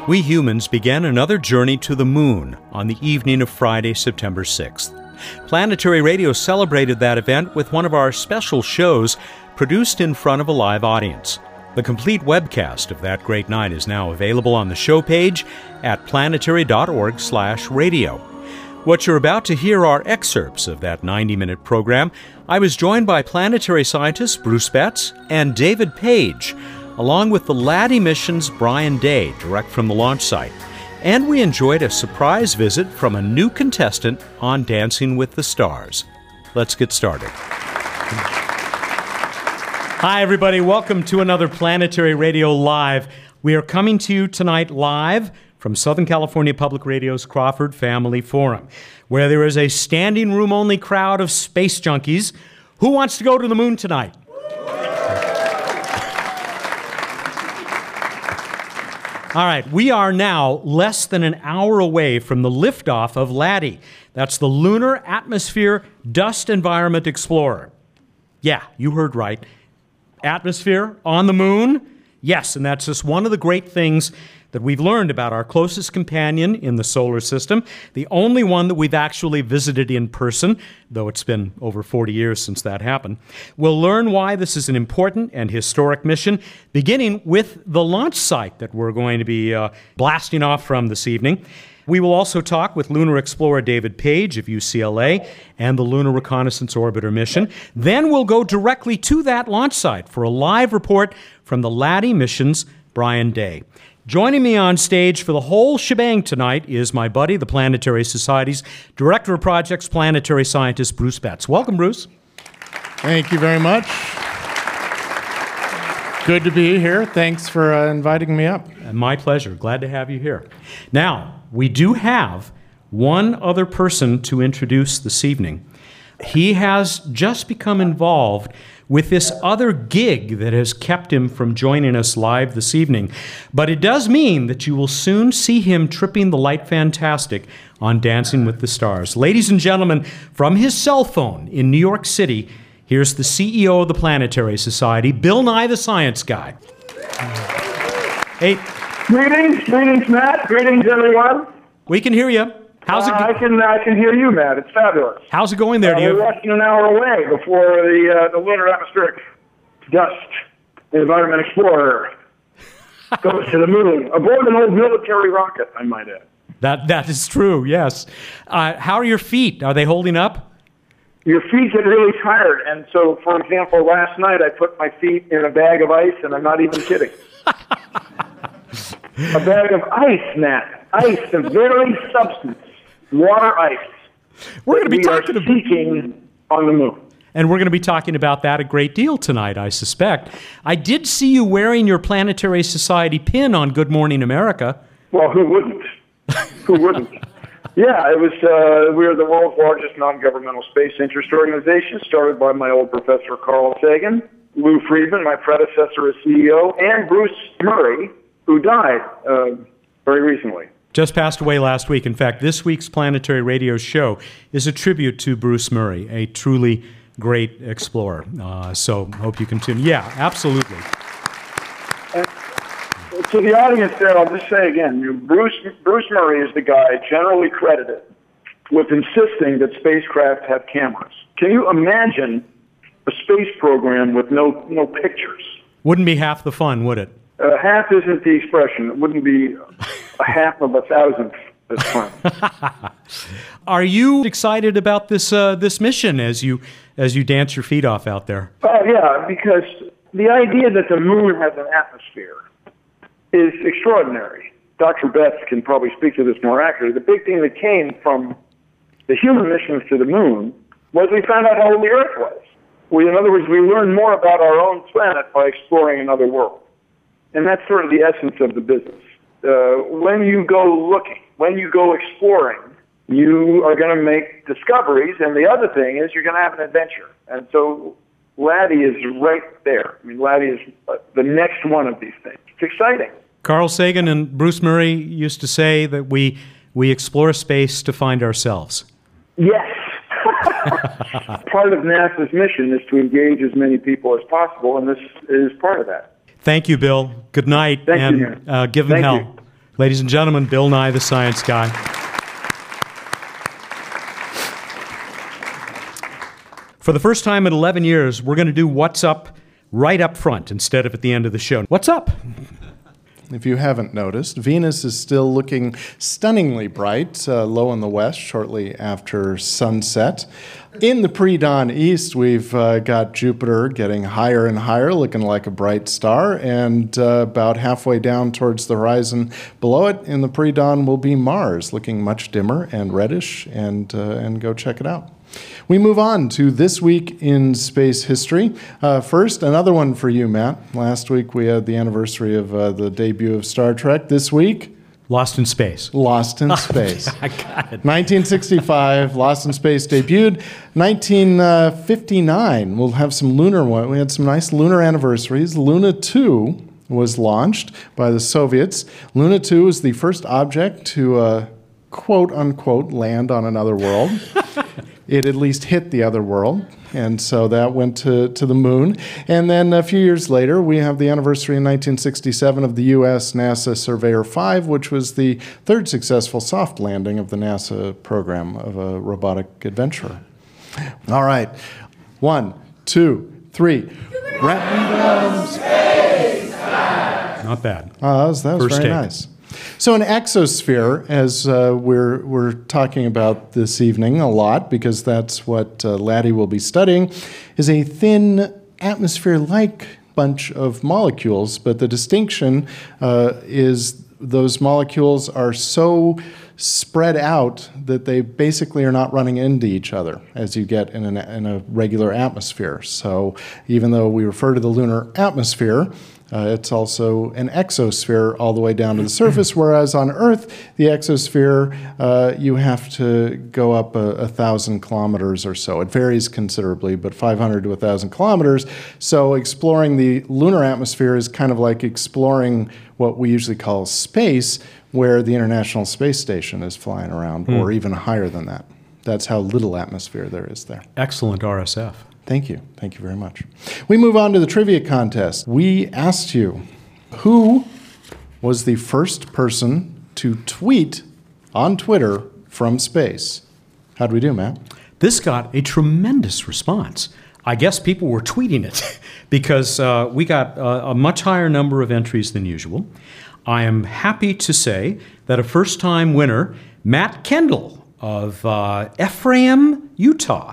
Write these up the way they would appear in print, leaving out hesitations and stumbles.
We humans began another journey to the moon on the evening of Friday, September 6th. Planetary Radio celebrated that event with one of our special shows produced in front of a live audience. The complete webcast of that great night is now available on the show page at planetary.org/radio. What you're about to hear are excerpts of that 90-minute program. I was joined by planetary scientists Bruce Betts and David Page, along with the Laddie mission's Brian Day, direct from the launch site. And we enjoyed a surprise visit from a new contestant on Dancing with the Stars. Let's get started. Hi, everybody. Welcome to another Planetary Radio Live. We are coming to you tonight live from Southern California Public Radio's Crawford Family Forum, where there is a standing room-only crowd of space junkies. Who wants to go to the moon tonight? All right, we are now less than an hour away from the liftoff of Laddie. That's the Lunar Atmosphere Dust Environment Explorer. Yeah, you heard right. Atmosphere on the moon? Yes, and that's just one of the great things that we've learned about our closest companion in the solar system, the only one that we've actually visited in person, though it's been over 40 years since that happened. We'll learn why this is an important and historic mission, beginning with the launch site that we're going to be blasting off from this evening. We will also talk with lunar explorer David Page of UCLA and the Lunar Reconnaissance Orbiter mission. Then we'll go directly to that launch site for a live report from the Laddie mission's Brian Day. Joining me on stage for the whole shebang tonight is my buddy, the Planetary Society's Director of Projects, planetary scientist Bruce Betts. Welcome, Bruce. Thank you very much. Good to be here. Thanks for inviting me up. My pleasure. Glad to have you here. Now, we do have one other person to introduce this evening. He has just become involved with this other gig that has kept him from joining us live this evening. But it does mean that you will soon see him tripping the light fantastic on Dancing with the Stars. Ladies and gentlemen, from his cell phone in New York City, here's the CEO of the Planetary Society, Bill Nye the Science Guy. Hey. Greetings, Matt. Greetings, everyone. We can hear you. How's it I can hear you, Matt. It's fabulous. How's it going there? We're less than an hour away before the Lunar Atmospheric Dust Environment Explorer goes to the moon aboard an old military rocket, I might add. That is true, yes. How are your feet? Are they holding up? Your feet get really tired, and so, for example, last night I put my feet in a bag of ice, and I'm not even kidding. A bag of ice, Matt. Ice, the very substance. Water ice. We're going to be talking about seeking on the moon. And we're going to be talking about that a great deal tonight, I suspect. I did see you wearing your Planetary Society pin on Good Morning America. Well, who wouldn't? Who wouldn't? Yeah, it was. We're the world's largest non-governmental space interest organization, started by my old professor Carl Sagan, Lou Friedman, my predecessor as CEO, and Bruce Murray, who died very recently. Just passed away last week. In fact, this week's Planetary Radio show is a tribute to Bruce Murray, a truly great explorer. So hope you can tune. Yeah, absolutely. And to the audience there, I'll just say again, Bruce Murray is the guy generally credited with insisting that spacecraft have cameras. Can you imagine a space program with no pictures? Wouldn't be half the fun, would it? Half isn't the expression. It wouldn't be a half of a thousandth as fun. Are you excited about this mission as you dance your feet off out there? Oh yeah, because the idea that the moon has an atmosphere is extraordinary. Dr. Betts can probably speak to this more accurately. The big thing that came from the human missions to the moon was we found out how old the Earth was. In other words, we learned more about our own planet by exploring another world. And that's sort of the essence of the business. When you go looking, when you go exploring, you are going to make discoveries, and the other thing is you're going to have an adventure. And so Laddie is right there. I mean, Laddie is the next one of these things. It's exciting. Carl Sagan and Bruce Murray used to say that we explore space to find ourselves. Yes. Part of NASA's mission is to engage as many people as possible, and this is part of that. Thank you, Bill. Good night. Thank you. Give them hell. Ladies and gentlemen, Bill Nye, the Science Guy. For the first time in 11 years, we're going to do What's Up right up front instead of at the end of the show. What's up? If you haven't noticed, Venus is still looking stunningly bright, low in the west, shortly after sunset. In the pre-dawn east, we've got Jupiter getting higher and higher, looking like a bright star, and about halfway down towards the horizon below it, in the pre-dawn, will be Mars, looking much dimmer and reddish, and go check it out. We move on to This Week in Space History. First, another one for you, Matt. Last week we had the anniversary of the debut of Star Trek. This week, Lost in Space. Lost in Space. I got it. 1965, Lost in Space debuted. 1959, we'll have some lunar one. We had some nice lunar anniversaries. Luna 2 was launched by the Soviets. Luna 2 was the first object to quote-unquote land on another world. It at least hit the other world, and so that went to the moon. And then a few years later, we have the anniversary in 1967 of the U.S. NASA Surveyor 5, which was the third successful soft landing of the NASA program of a robotic adventurer. All right. 1, 2, 3. Random space time. Not bad. That was First very take. nice. So an exosphere, as we're talking about this evening a lot, because that's what Laddie will be studying, is a thin atmosphere-like bunch of molecules. But the distinction is those molecules are so spread out that they basically are not running into each other as you get in a regular atmosphere. So even though we refer to the lunar atmosphere, it's also an exosphere all the way down to the surface, whereas on Earth, the exosphere, you have to go up 1,000 kilometers or so. It varies considerably, but 500 to 1,000 kilometers. So exploring the lunar atmosphere is kind of like exploring what we usually call space, where the International Space Station is flying around, or even higher than that. That's how little atmosphere there is there. Excellent RSF. Thank you. Thank you very much. We move on to the trivia contest. We asked you, who was the first person to tweet on Twitter from space? How'd we do, Matt? This got a tremendous response. I guess people were tweeting it because we got a much higher number of entries than usual. I am happy to say that a first-time winner, Matt Kendall, of Ephraim, Utah,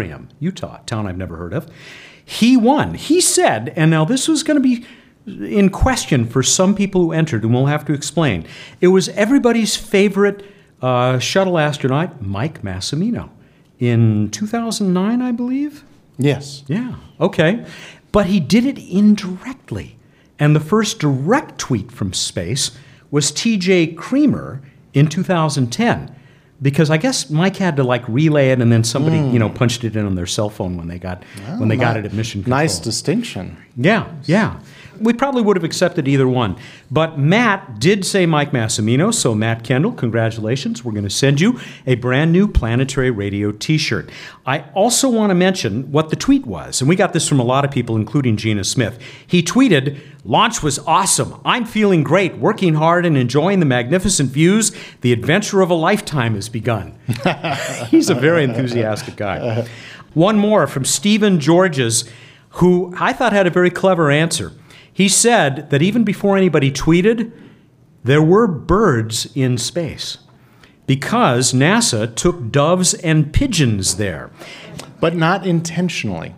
town I've never heard of. He won. He said, and now this was going to be in question for some people who entered, and we'll have to explain. It was everybody's favorite shuttle astronaut, Mike Massimino, in 2009, I believe? Yes. Yeah, okay. But he did it indirectly. And the first direct tweet from space was T.J. Creamer in 2010. Because I guess Mike had to relay it, and then somebody punched it in on their cell phone when they got it at Mission Control. Nice distinction. Yeah. We probably would have accepted either one. But Matt did say Mike Massimino, so Matt Kendall, congratulations. We're going to send you a brand new Planetary Radio t-shirt. I also want to mention what the tweet was, and we got this from a lot of people, including Gina Smith. He tweeted, "Launch was awesome. I'm feeling great, working hard and enjoying the magnificent views. The adventure of a lifetime has begun." He's a very enthusiastic guy. One more from Stephen Georges, who I thought had a very clever answer. He said that even before anybody tweeted, there were birds in space because NASA took doves and pigeons there. But not intentionally.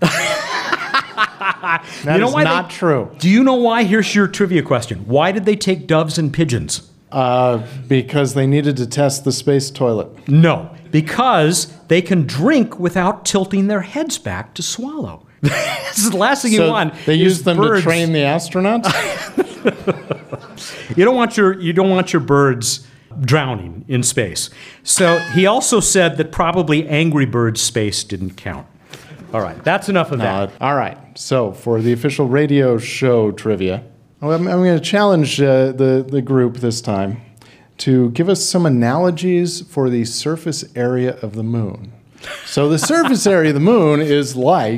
That is not true. Do you know why? Here's your trivia question. Why did they take doves and pigeons? Because they needed to test the space toilet. No, because they can drink without tilting their heads back to swallow. This is the last thing you want. They use them to train the astronauts? You don't want your birds drowning in space. So he also said that probably Angry Birds space didn't count. All right, that's enough of that. All right, so for the official radio show trivia, I'm going to challenge the group this time to give us some analogies for the surface area of the moon. So the surface area of the moon is like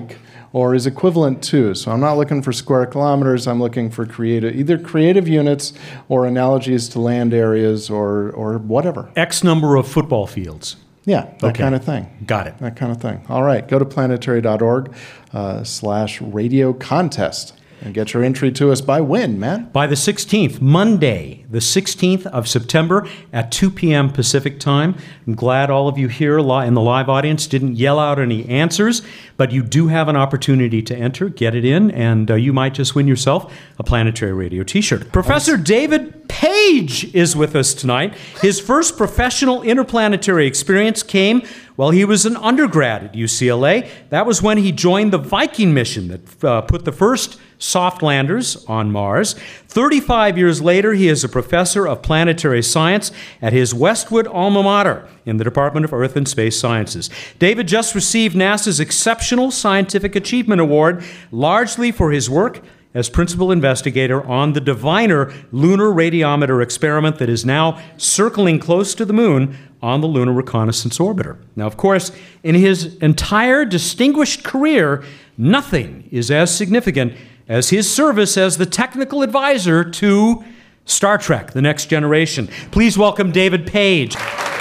or is equivalent to. So I'm not looking for square kilometers. I'm looking for either creative units or analogies to land areas or whatever. X number of football fields. Yeah, that Okay. kind of thing. Got it. That kind of thing. All right, go to planetary.org/radio contest and get your entry to us by when, Matt? By the 16th, Monday, the 16th of September at 2 p.m. Pacific time. I'm glad all of you here in the live audience didn't yell out any answers, but you do have an opportunity to enter, get it in, and you might just win yourself a Planetary Radio t-shirt. Professor David Page is with us tonight. His first professional interplanetary experience came while he was an undergrad at UCLA. That was when he joined the Viking mission that put the first soft landers on Mars. 35 years later, he is a professor of planetary science at his Westwood alma mater in the Department of Earth and Space Sciences. David just received NASA's Exceptional Scientific Achievement Award, largely for his work as principal investigator on the Diviner lunar radiometer experiment that is now circling close to the moon on the Lunar Reconnaissance Orbiter. Now, of course, in his entire distinguished career, nothing is as significant as his service as the technical advisor to Star Trek: The Next Generation. Please welcome David Page.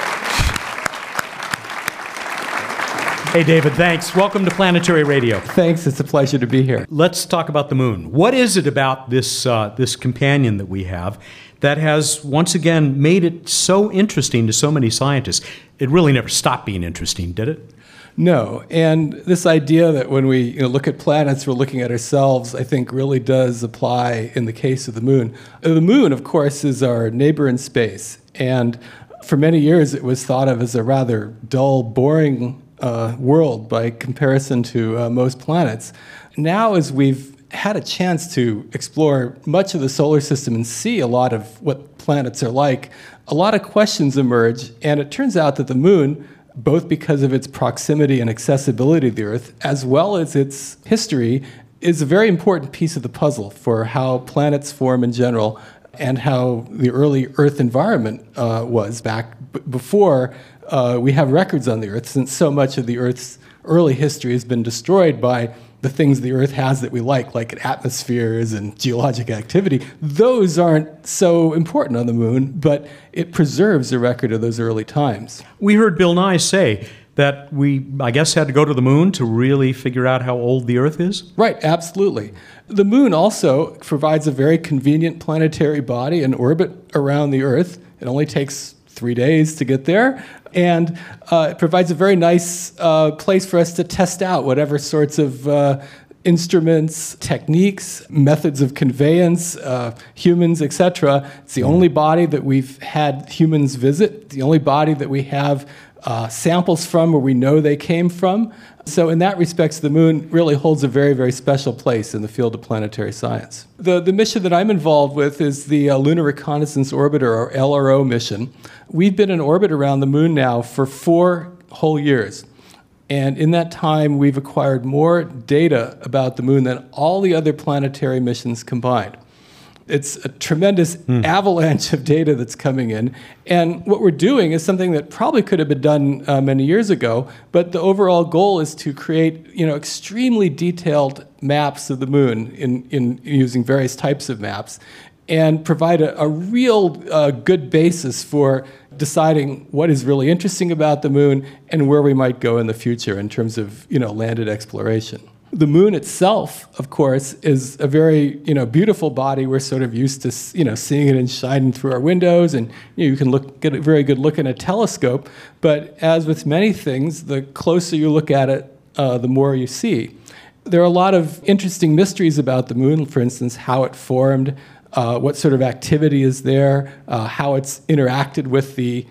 Hey, David, thanks. Welcome to Planetary Radio. Thanks. It's a pleasure to be here. Let's talk about the moon. What is it about this companion that we have that has once again made it so interesting to so many scientists? It really never stopped being interesting, did it? No, and this idea that when we look at planets, we're looking at ourselves, I think really does apply in the case of the moon. The moon, of course, is our neighbor in space, and for many years it was thought of as a rather dull, boring world by comparison to most planets. Now, as we've had a chance to explore much of the solar system and see a lot of what planets are like, a lot of questions emerge, and it turns out that the moon, both because of its proximity and accessibility to the Earth, as well as its history, is a very important piece of the puzzle for how planets form in general and how the early Earth environment was back before we have records on the Earth, since so much of the Earth's early history has been destroyed by the things the Earth has that we like atmospheres and geologic activity. Those aren't so important on the moon, but it preserves a record of those early times. We heard Bill Nye say that we, I guess, had to go to the moon to really figure out how old the Earth is? Right, absolutely. The moon also provides a very convenient planetary body in orbit around the Earth. It only takes 3 days to get there, and it provides a very nice place for us to test out whatever sorts of instruments, techniques, methods of conveyance, humans, etc. It's the only body that we've had humans visit, the only body that we have samples from where we know they came from. So in that respect, the moon really holds a very, very special place in the field of planetary science. The mission that I'm involved with is the Lunar Reconnaissance Orbiter, or LRO mission. We've been in orbit around the moon now for 4 whole years. And in that time, we've acquired more data about the moon than all the other planetary missions combined. It's a tremendous avalanche of data that's coming in. And what we're doing is something that probably could have been done many years ago, but the overall goal is to create extremely detailed maps of the moon in using various types of maps and provide a real good basis for deciding what is really interesting about the moon and where we might go in the future in terms of landed exploration. The moon itself, of course, is a very beautiful body. We're sort of used to seeing it and shining through our windows, and you can get a very good look in a telescope. But as with many things, the closer you look at it, the more you see. There are a lot of interesting mysteries about the moon. For instance, how it formed, what sort of activity is there, how it's interacted with the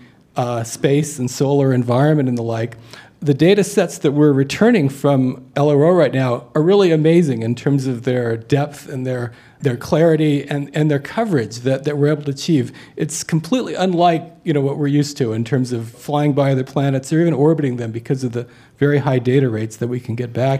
space and solar environment and the like. The data sets that we're returning from LRO right now are really amazing in terms of their depth and their clarity and their coverage that we're able to achieve. It's completely unlike what we're used to in terms of flying by other planets or even orbiting them because of the very high data rates that we can get back here.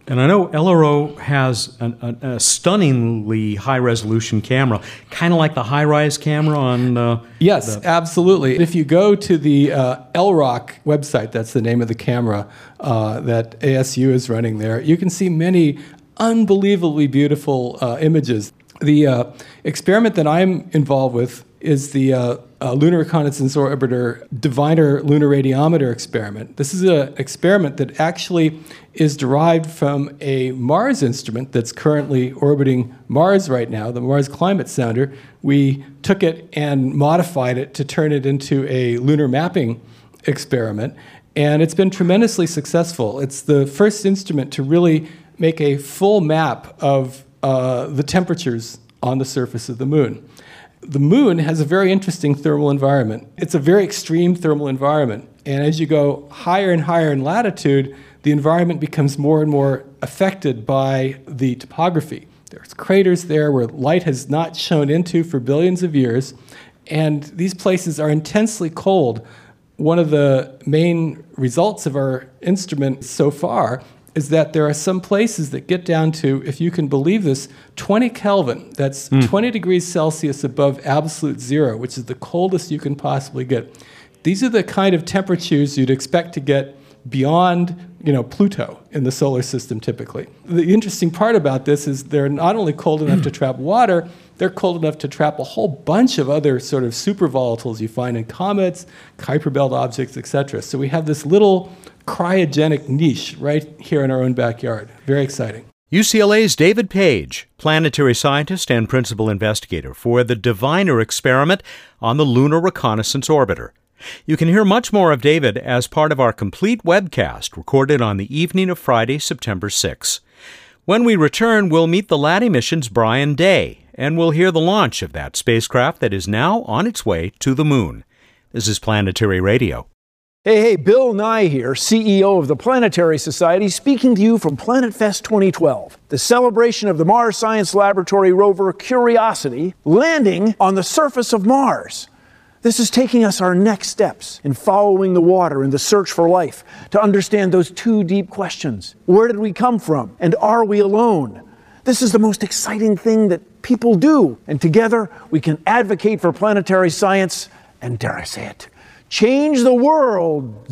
And I know LRO has a stunningly high-resolution camera, kind of like the high-rise camera on... Yes, absolutely. If you go to the LROC website, that's the name of the camera that ASU is running there, you can see many unbelievably beautiful images. The experiment that I'm involved with is the Lunar Reconnaissance Orbiter Diviner Lunar Radiometer experiment. This is an experiment that actually is derived from a Mars instrument that's currently orbiting Mars right now, the Mars Climate Sounder. We took it and modified it to turn it into a lunar mapping experiment, and it's been tremendously successful. It's the first instrument to really make a full map of the temperatures on the surface of the moon. The moon has a very interesting thermal environment. It's a very extreme thermal environment. And as you go higher and higher in latitude, the environment becomes more and more affected by the topography. There's craters there where light has not shone into for billions of years, and these places are intensely cold. One of the main results of our instrument so far is that there are some places that get down to, if you can believe this, 20 Kelvin. That's 20 degrees Celsius above absolute zero, which is the coldest you can possibly get. These are the kind of temperatures you'd expect to get beyond, Pluto in the solar system typically. The interesting part about this is they're not only cold enough to trap water, they're cold enough to trap a whole bunch of other sort of super volatiles you find in comets, Kuiper Belt objects, etc. So we have this little cryogenic niche right here in our own backyard. Very exciting. UCLA's David Page, planetary scientist and principal investigator for the Diviner experiment on the Lunar Reconnaissance Orbiter. You can hear much more of David as part of our complete webcast recorded on the evening of Friday, September 6. When we return, we'll meet the LADEE mission's Brian Day, and we'll hear the launch of that spacecraft that is now on its way to the moon. This is Planetary Radio. Hey, Bill Nye here, CEO of the Planetary Society, speaking to you from PlanetFest 2012, the celebration of the Mars Science Laboratory rover Curiosity landing on the surface of Mars. This is taking us our next steps in following the water in the search for life to understand those two deep questions. Where did we come from? And are we alone? This is the most exciting thing that people do. And together, we can advocate for planetary science and, dare I say it, change the world.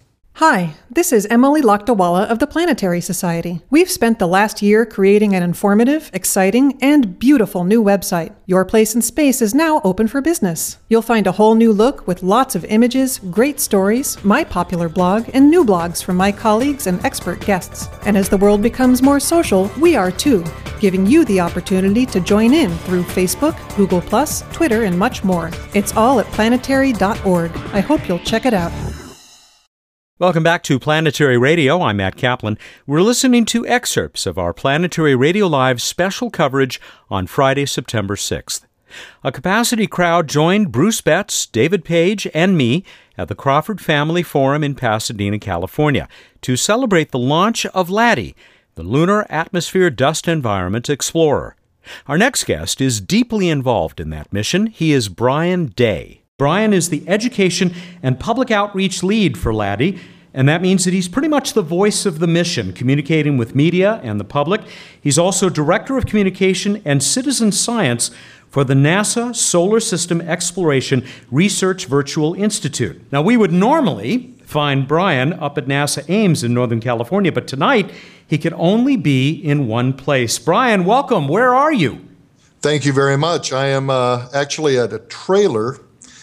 Hi, this is Emily Lakdawala of the Planetary Society. We've spent the last year creating an informative, exciting, and beautiful new website. Your Place in Space is now open for business. You'll find a whole new look with lots of images, great stories, my popular blog, and new blogs from my colleagues and expert guests. And as the world becomes more social, we are too, giving you the opportunity to join in through Facebook, Google+, Twitter, and much more. It's all at planetary.org. I hope you'll check it out. Welcome back to Planetary Radio. I'm Matt Kaplan. We're listening to excerpts of our Planetary Radio Live special coverage on Friday, September 6th. A capacity crowd joined Bruce Betts, David Page, and me at the Crawford Family Forum in Pasadena, California, to celebrate the launch of LADEE, the Lunar Atmosphere Dust Environment Explorer. Our next guest is deeply involved in that mission. He is Brian Day. Brian is the education and public outreach lead for LADEE, and that means that he's pretty much the voice of the mission, communicating with media and the public. He's also Director of Communication and Citizen Science for the NASA Solar System Exploration Research Virtual Institute. Now, we would normally find Brian up at NASA Ames in Northern California, but tonight he could only be in one place. Brian, welcome. Where are you? Thank you very much. I am actually at a trailer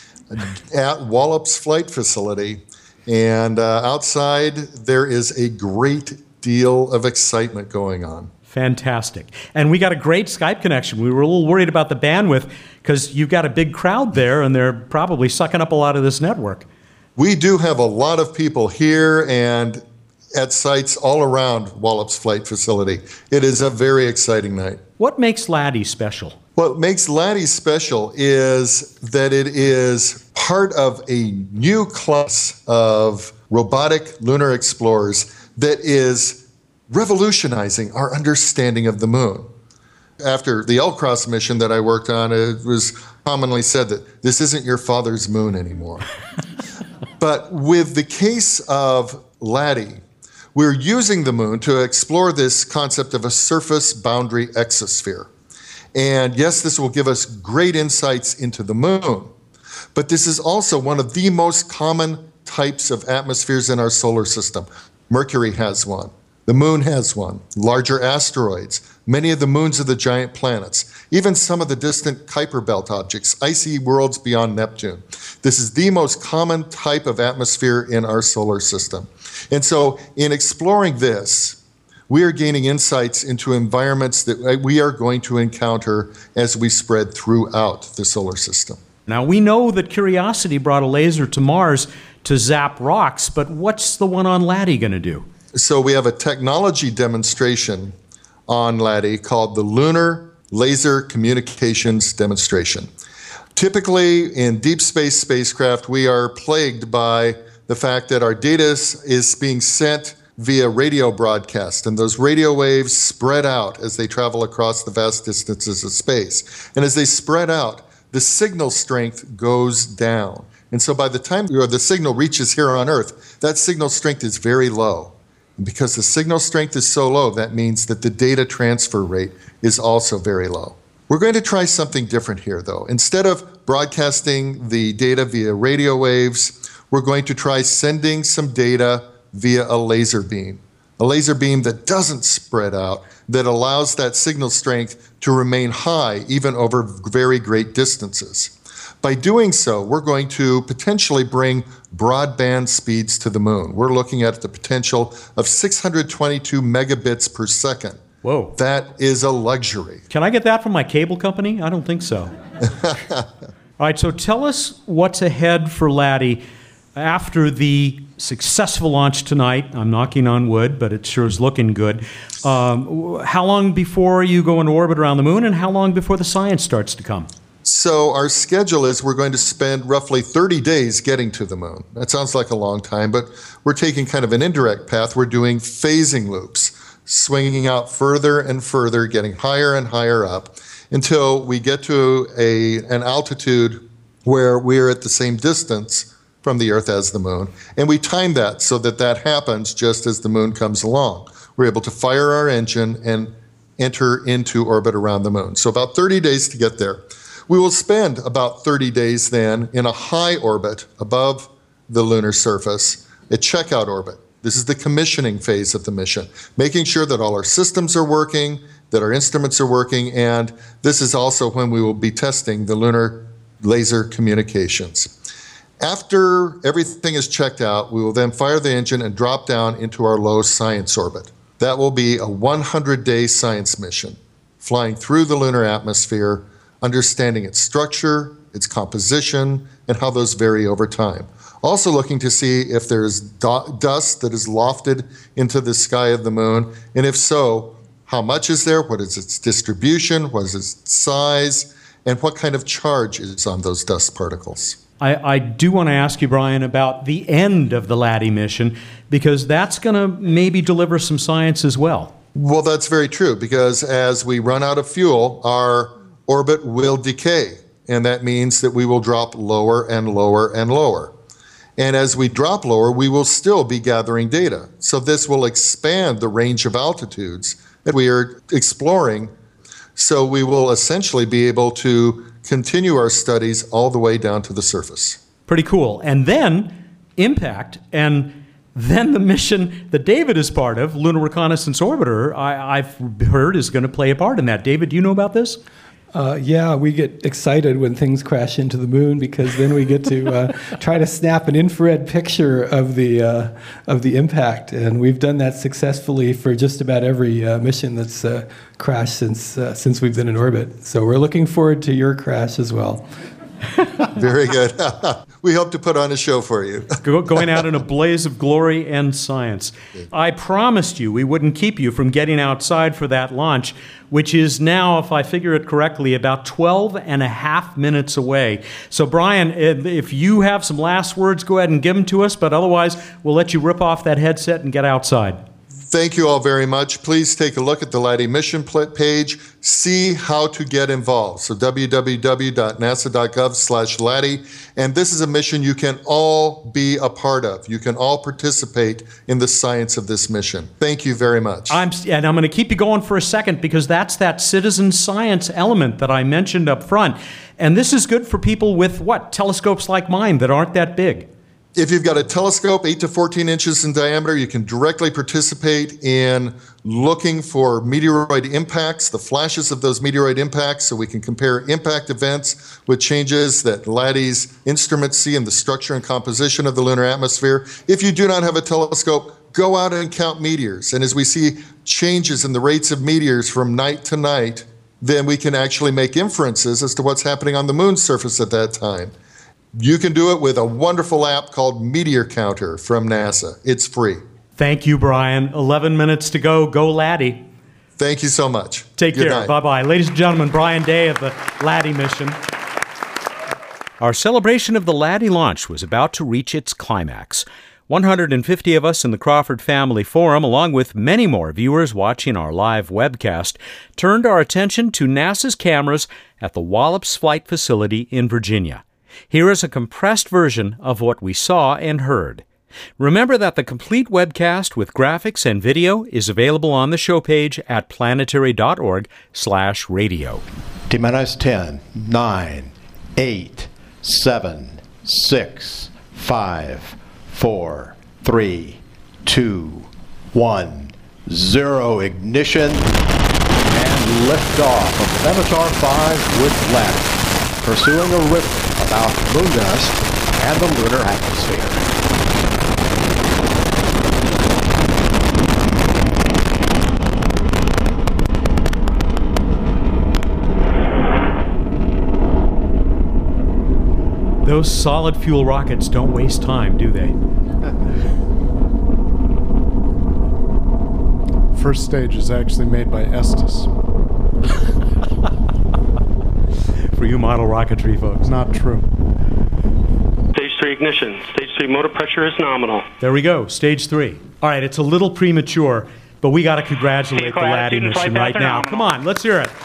at Wallops Flight Facility, and outside there is a great deal of excitement going on. Fantastic. And we got a great Skype connection. We were a little worried about the bandwidth because you've got a big crowd there and they're probably sucking up a lot of this network. We do have a lot of people here and at sites all around Wallops Flight Facility. It is a very exciting night. What makes LADEE special? What makes LADEE special is that it is part of a new class of robotic lunar explorers that is revolutionizing our understanding of the moon. After the LCROSS mission that I worked on, it was commonly said that this isn't your father's moon anymore. But with the case of LADEE, we're using the moon to explore this concept of a surface boundary exosphere. And yes, this will give us great insights into the moon, but this is also one of the most common types of atmospheres in our solar system. Mercury has one. The moon has one. Larger asteroids, many of the moons of the giant planets, even some of the distant Kuiper Belt objects, icy worlds beyond Neptune. This is the most common type of atmosphere in our solar system. And so in exploring this, we are gaining insights into environments that we are going to encounter as we spread throughout the solar system. Now, we know that Curiosity brought a laser to Mars to zap rocks, but what's the one on Laddie going to do? So we have a technology demonstration on Laddie called the Lunar Laser Communications Demonstration. Typically, in deep space spacecraft, we are plagued by the fact that our data is being sent via radio broadcast, and those radio waves spread out as they travel across the vast distances of space. And as they spread out, the signal strength goes down. And so by the time the signal reaches here on Earth, that signal strength is very low. And because the signal strength is so low, that means that the data transfer rate is also very low. We're going to try something different here, though. Instead of broadcasting the data via radio waves, we're going to try sending some data via a laser beam that doesn't spread out, that allows that signal strength to remain high even over very great distances. By doing so, we're going to potentially bring broadband speeds to the moon. We're looking at the potential of 622 megabits per second. Whoa. That is a luxury. Can I get that from my cable company? I don't think so. All right, so tell us what's ahead for Laddie after the successful launch tonight. I'm knocking on wood, but it sure is looking good. How long before you go into orbit around the moon, and how long before the science starts to come? So our schedule is we're going to spend roughly 30 days getting to the moon. That sounds like a long time, but we're taking kind of an indirect path. We're doing phasing loops, swinging out further and further, getting higher and higher up until we get to an altitude where we're at the same distance from the Earth as the moon. And we time that so that that happens just as the moon comes along. We're able to fire our engine and enter into orbit around the moon. So about 30 days to get there. We will spend about 30 days then in a high orbit above the lunar surface, a checkout orbit. This is the commissioning phase of the mission, making sure that all our systems are working, that our instruments are working, and this is also when we will be testing the lunar laser communications. After everything is checked out, we will then fire the engine and drop down into our low science orbit. That will be a 100-day science mission, flying through the lunar atmosphere, understanding its structure, its composition, and how those vary over time. Also looking to see if there's dust that is lofted into the sky of the moon, and if so, how much is there, what is its distribution, what is its size, and what kind of charge is on those dust particles. I do want to ask you, Brian, about the end of the Laddie mission, because that's going to maybe deliver some science as well. Well, that's very true, because as we run out of fuel, our orbit will decay, and that means that we will drop lower and lower and lower. And as we drop lower, we will still be gathering data. So this will expand the range of altitudes that we are exploring. So we will essentially be able to continue our studies all the way down to the surface. Pretty cool. And then Impact, and then the mission that David is part of, Lunar Reconnaissance Orbiter, I've heard is going to play a part in that. David, do you know about this? Yeah, we get excited when things crash into the moon, because then we get to try to snap an infrared picture of the impact, and we've done that successfully for just about every mission that's crashed since we've been in orbit. So we're looking forward to your crash as well. Very good. We hope to put on a show for you. Going out in a blaze of glory and science. I promised you we wouldn't keep you from getting outside for that launch, which is now, if I figure it correctly, about 12 and a half minutes away. So, Brian, if you have some last words, go ahead and give them to us, but otherwise, we'll let you rip off that headset and get outside. Thank you all very much. Please take a look at the LADEE mission page. See how to get involved. So www.nasa.gov/LADEE. And this is a mission you can all be a part of. You can all participate in the science of this mission. Thank you very much. I'm going to keep you going for a second because that's that citizen science element that I mentioned up front. And this is good for people with telescopes like mine that aren't that big. If you've got a telescope 8 to 14 inches in diameter, you can directly participate in looking for meteoroid impacts, the flashes of those meteoroid impacts, so we can compare impact events with changes that LADEE's instruments see in the structure and composition of the lunar atmosphere. If you do not have a telescope, go out and count meteors. And as we see changes in the rates of meteors from night to night, then we can actually make inferences as to what's happening on the moon's surface at that time. You can do it with a wonderful app called Meteor Counter from NASA. It's free. Thank you, Brian. 11 minutes to go. Go LADEE. Thank you so much. Take Good care. night. Bye-bye. Ladies and gentlemen, Brian Day of the LADEE mission. Our celebration of the LADEE launch was about to reach its climax. 150 of us in the Crawford Family Forum, along with many more viewers watching our live webcast, turned our attention to NASA's cameras at the Wallops Flight Facility in Virginia. Here is a compressed version of what we saw and heard. Remember that the complete webcast with graphics and video is available on the show page at planetary.org/radio. T-minus 10, 9, 8, 7, 6, 5, 4, 3, 2, 1, 0. Ignition and liftoff of Benatar 5 with LADEE, pursuing a river about moon dust and the lunar atmosphere. Those solid fuel rockets don't waste time, do they? First stage is actually made by Estes. For you model rocketry folks. Not true. Stage 3 ignition. Stage 3 motor pressure is nominal. There we go, stage 3. All right, it's a little premature, but we got to congratulate the LADEE mission right now. Come on, let's hear it.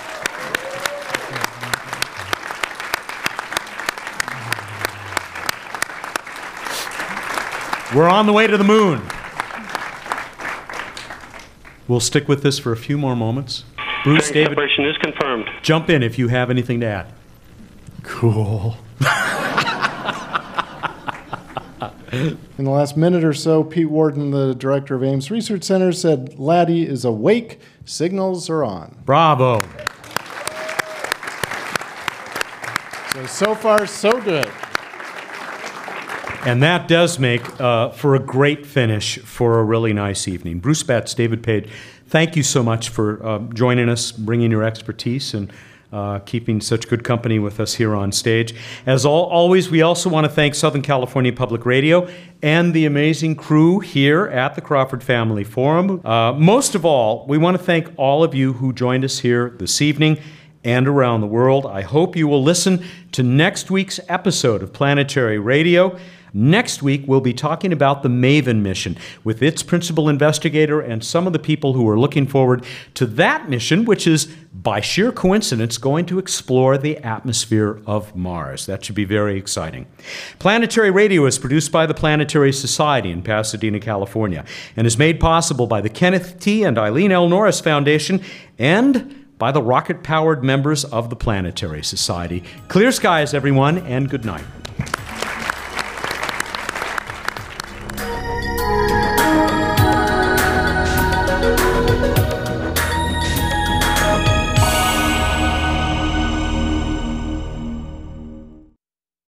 We're on the way to the moon. We'll stick with this for a few more moments. Bruce, David, separation is confirmed. Jump in if you have anything to add. Cool. In the last minute or so, Pete Warden, the director of Ames Research Center, said LADEE is awake, signals are on. Bravo. So far, so good. And that does make for a great finish for a really nice evening. Bruce Betts, David Page, thank you so much for joining us, bringing your expertise, and keeping such good company with us here on stage. As always, we also want to thank Southern California Public Radio and the amazing crew here at the Crawford Family Forum. Most of all, we want to thank all of you who joined us here this evening and around the world. I hope you will listen to next week's episode of Planetary Radio. Next week, we'll be talking about the MAVEN mission with its principal investigator and some of the people who are looking forward to that mission, which is, by sheer coincidence, going to explore the atmosphere of Mars. That should be very exciting. Planetary Radio is produced by the Planetary Society in Pasadena, California, and is made possible by the Kenneth T. and Eileen L. Norris Foundation and by the rocket-powered members of the Planetary Society. Clear skies, everyone, and good night.